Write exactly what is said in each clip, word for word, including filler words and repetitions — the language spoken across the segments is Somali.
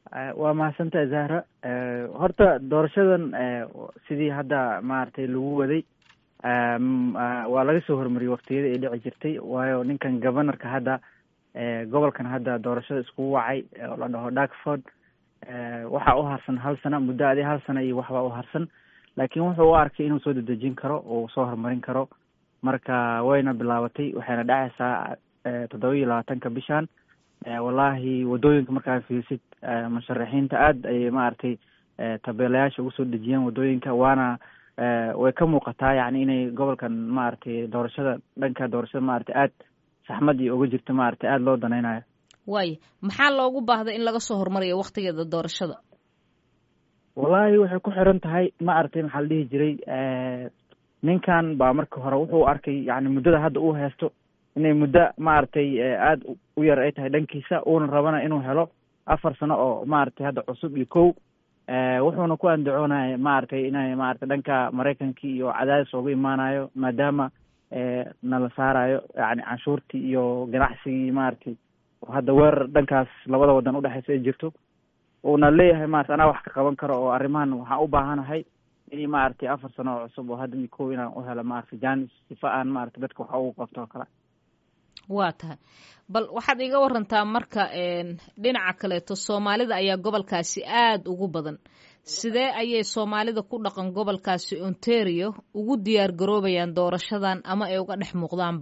waa mahadsantahay Zahra. Horta doorashadan sidii hadda maaragtay lagu waday waa laga soo hormariyay waqtiyada ay dhici jirtay, waayo ninkan governorka hadda gobolkan hadda doorashada iskugu wacay oo la dhaho Darkford waxa u harsan hal sano muddo adi hal sano iyo waxba u harsan, laakiin wuxuu u arkay inuu soo dedejin karo oo soo horumarin karo. Marka wayna bilaabatay, waxayna dhacaysaa toddoba iyo labaatanka bishan. Wallahi wadooyinka markaa fiirsid musharaxiinta aad ay maaragtay tabeelayaasha ugu soo dejiyeen wadooyinka, waana way ka muuqataa yani inay gobolkan maaragtay doorashada dhanka doorashada maaragtay aad saxmad iyo uga jirta maaragtay aad loo danaynayo. Way maxaa loogu baahday in laga soo hormariyo waqtigeeda doorashada? Wallahi waxay ku xiran tahay maaragtay maxaa la dhihi jiray ninkan baa marka hore wuxuu arkay yani muddada hadda uu haysto inay muddo maaragtay aad u yar ay tahay dhankiisa, uuna rabana inuu helo afar sano oo maaragtay hadda cusub iyo kow. wuxuuna ku andacoonaya maaragtay inay maaragtay dhanka Mareykankii iyo cadaadis uga imaanayo maadaama nala saarayo yani canshuurtii iyo ganacsigii maaragtay hadda weerar dhankaas labada wadan udhexeysa ay jirto. uuna leeyahay maaragtay anaa wax ka qaban karo oo arrimahan waxaan u baahanahay in maaragtay afar sano oo cusub oo hadda iyo kow inaan u helo maaragtay jaanis sifa aan maaragtay dadka waxa ugu qabto oo kale. waa tahay bal waxaad iga warantaa marka dhinaca kaleeto Soomaalida ayaa gobolkaasi aad ugu badan, sidee ayay Soomaalida ku dhaqan gobolkaasi Ontario ugu diyaar garoobayaan doorashadan ama ay uga dhex muuqdaanba?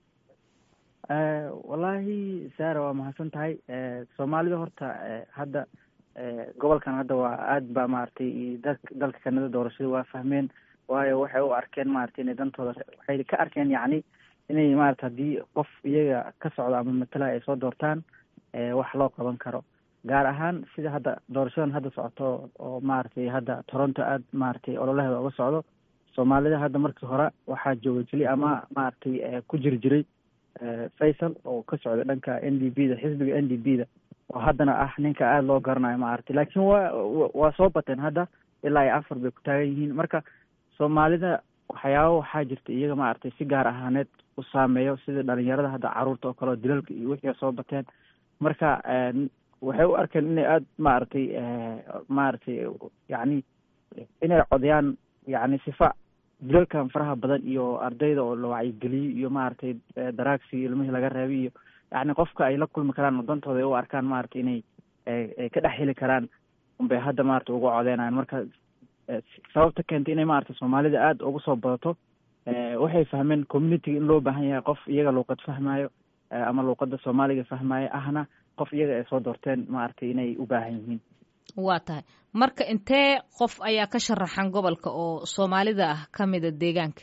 wallahi Sara waa mahadsan tahay. Soomaalida horta hadda gobolkan hadda waa aad ba maaragtay dalka Kanada doorashada waa fahmeen, waayo waxay u arkeen maaragtay inay dantooda waxay ka arkeen yani inay maaragtay haddii qof iyaga ka socdo ama matala ay soo doortaan wax loo qaban karo, gaar ahaan sida hadda doorashadan hadda socoto oo maaragtay hadda Toronto aad maaragtay ololaheeda uga socdo. Soomaalida hadda markii hore waxaa jooga jili ama maaragtay ku jiri jiray Faisal oo ka socda dhanka N D P da, xisbiga N D P da, oo haddana ah ninka aad loo garanayo maaragtay, laakiin waa waa soo bateen hadda ilaa iyo afar bay ku taagan yihiin. Marka Soomaalida waxyaabo waxaa jirta iyaga maaragtay si gaar ahaaneed u saameeyo, sida dhalinyarada hadda caruurta oo kale oo dilalka iyo wixii soo bateen. Marka waxay u arkeen inay aad maaragtay maaragtay yani inay codayaan yani sifa dilalkan faraha badan iyo ardayda oo la wacyigeliyo iyo maaragtay daraagsi ilmihii laga reebay iyo yani qofka ay la kulmi karaan wadantooda ay u arkaan maaragtay inay ka dhex heli karaan unbay hadda maaragtay uga codeynayaan. Marka sababta keentay inay maaragtay Soomaalida aad ugu soo badato waxay fahmeen community in loo baahan yahay qof iyaga luuqad fahmayo ama luuqada Soomaaliga fahmayo ahna qof iyaga ay soo doorteen maaragtay inay u baahan yihiin. waa tahay marka intee qof ayaa ka sharaxan gobolka oo Soomaalida ah kamida deegaanka?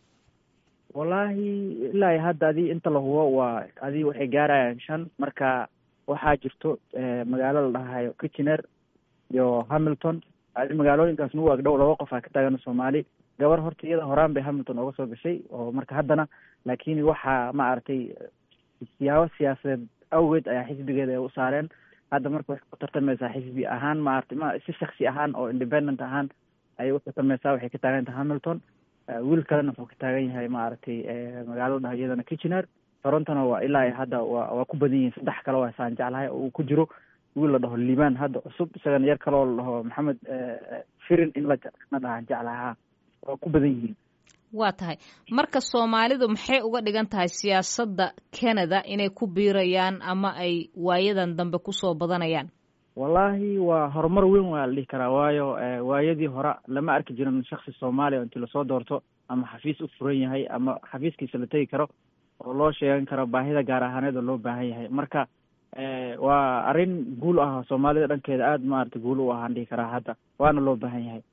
wallahi ilaa hadda adii inta la hubo waa adii waxay gaarayaan shan. Marka waxaa jirto magaalo la dhahayo Kitchener iyo Hamilton, adii magaalooyinkaas nagu ag dhow laba qof aa ka taagan Soomaali. gabar horta iyada horaan bay Hamilton uga soo gashay oo marka haddana laakiin waxaa maaragtay siyaabo siyaasadeed awgeed ayaa xisbigeeda ay u saareen. hadda marka waxay ku tartamaysaa xisbi ahaan maaragtay ma si shakhsi ahaan oo independent ahaan ayay u tartamaysaa. waxay ka taagan tahay Hamilton, wiil kalena wuxuu ka taagan yahay maaragtay magaalada dhaha iyadana Kitchener. Torontona waa ilaa hadda waa waa ku badan yihiin, saddex kale waa saan jeclahay oo uu ku jiro wiil la dhaho Liibaan hadda cusub, isagana yar kaloo la dhaho Maxamed Firin in la dhaha jeclaha waa ku badan yihiin. waa tahay marka Soomaalidu maxay uga dhigan tahay siyaasadda Canada inay ku biirayaan ama ay waayadan dambe ku soo badanayaan? wallahi waa horumar weyn waa la dhihi karaa, waayo waayadii hore lama arki jirin shakhsi Soomaali oo intii lasoo doorto ama xafiis u furan yahay ama xafiiskiisa la tegi karo oo loo sheegan karo baahida gaar ahaaneed oo loo baahan yahay. marka waa arrin guul ah Soomaalida dhankeeda aad maaragtay guul u ahaan dhihi karaa hadda, waana loo baahan yahay.